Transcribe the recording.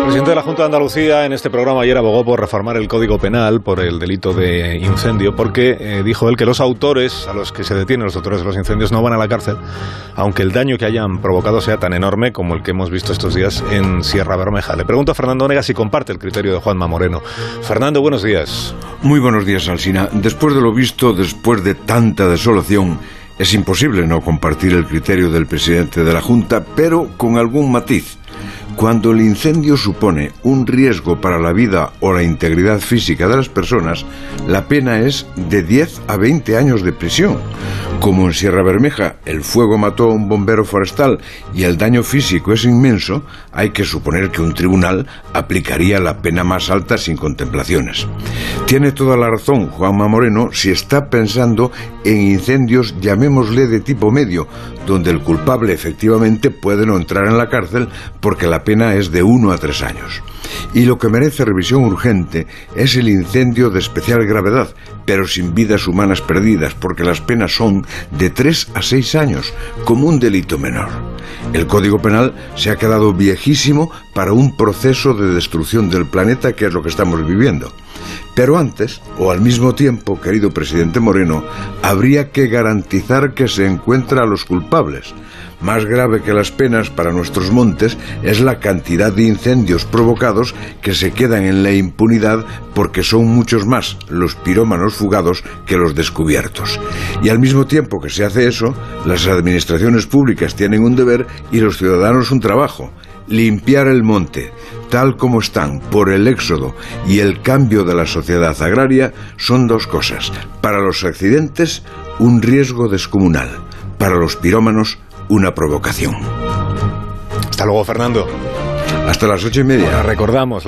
presidente de la Junta de Andalucía en este programa ayer abogó por reformar el Código Penal por el delito de incendio, porque dijo él que los autores, a los que se detienen los autores de los incendios, no van a la cárcel, aunque el daño que hayan provocado sea tan enorme como el que hemos visto estos días en Sierra Bermeja. Le pregunto a Fernando Onega si comparte el criterio de Juanma Moreno. Fernando, buenos días. Muy buenos días, Alsina. Después de lo visto, después de tanta desolación, es imposible no compartir el criterio del presidente de la Junta, pero con algún matiz. Cuando el incendio supone un riesgo para la vida o la integridad física de las personas, la pena es de 10 a 20 años de prisión. Como en Sierra Bermeja el fuego mató a un bombero forestal y el daño físico es inmenso, hay que suponer que un tribunal aplicaría la pena más alta sin contemplaciones. Tiene toda la razón Juanma Moreno si está pensando en incendios, llamémosle de tipo medio, donde el culpable efectivamente puede no entrar en la cárcel porque la pena es de 1 a 3 años. Y lo que merece revisión urgente es el incendio de especial gravedad, pero sin vidas humanas perdidas, porque las penas son de 3 a 6 años, como un delito menor. El Código Penal se ha quedado viejísimo para un proceso de destrucción del planeta, que es lo que estamos viviendo. Pero antes, o al mismo tiempo, querido presidente Moreno, habría que garantizar que se encuentra a los culpables. Más grave que las penas para nuestros montes es la cantidad de incendios provocados que se quedan en la impunidad, porque son muchos más los pirómanos fugados que los descubiertos. Y al mismo tiempo que se hace eso, las administraciones públicas tienen un deber y los ciudadanos un trabajo: limpiar el monte. Tal como están por el éxodo y el cambio de la sociedad agraria, son dos cosas: para los accidentes, un riesgo descomunal; para los pirómanos, una provocación. Hasta luego, Fernando. Hasta las 8:30. Ahora recordamos